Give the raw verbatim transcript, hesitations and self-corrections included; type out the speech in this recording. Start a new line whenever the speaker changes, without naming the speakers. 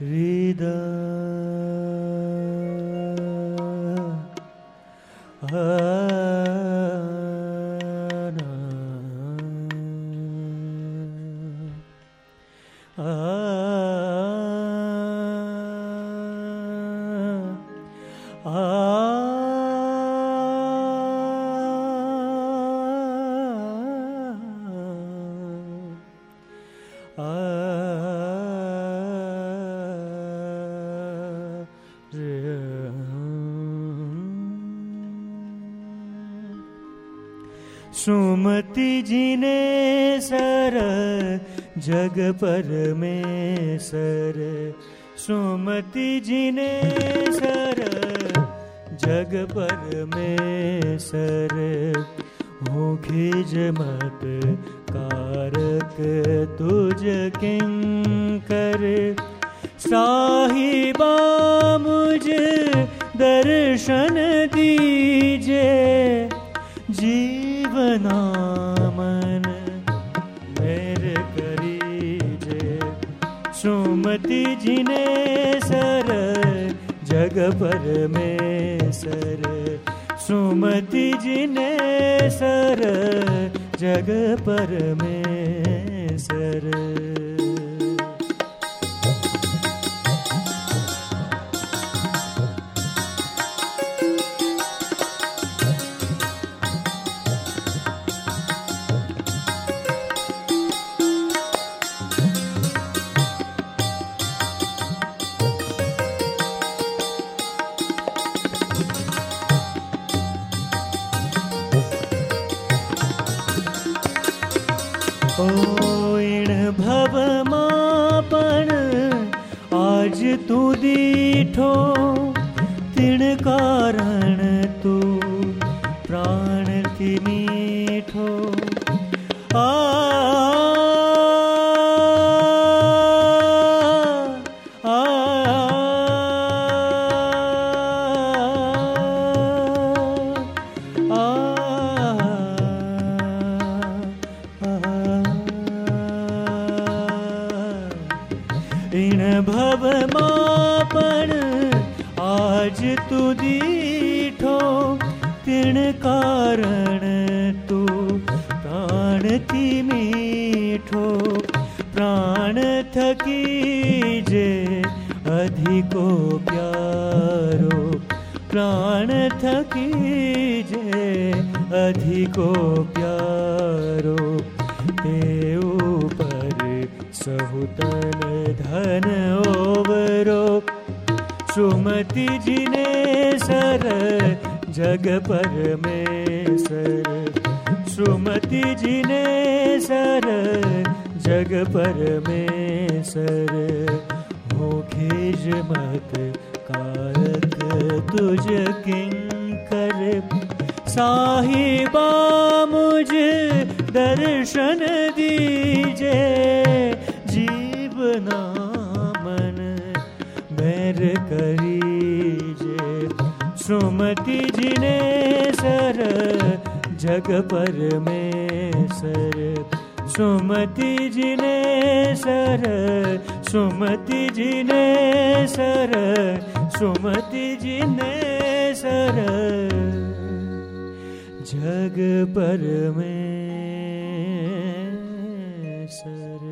हृदय सुमति जी ने सर जग पर में सर, सुमति जी ने सर जग पर में सर, हो खिज मत कारक तुझ किंकर, साहिबा मुझे दर्शन दीजे, जीवना मन मेरे करीजे, सुमति जी ने सर जग पर में सर, सुमति जी ने सर जग पर में सर। ओ इण भव मापन आज तू दीठो, तिण कारण तू प्राण की मीठो, आ इण भव मापन आज तू दीठो, तिण कारण तू प्राण थी मीठो, प्राण थकी जे अधिको प्यारो, प्राण थकी जे अधिको प्यारो, ते ऊपर सहुतन धन ओवरो, सुमति जी ने सर जग पर में सर, सुमति जी ने सर जग पर में सर, हो खिज मत कारक तुझ किंकर, साहिबा मुझे दर्शन दीजे, जीवना मन बैर करीजे, सुमति जी ने सर जग पर में सर, सुमति जी ने सर, सुमति जी ने सर, सुमति जी ने सर जग पर में सर।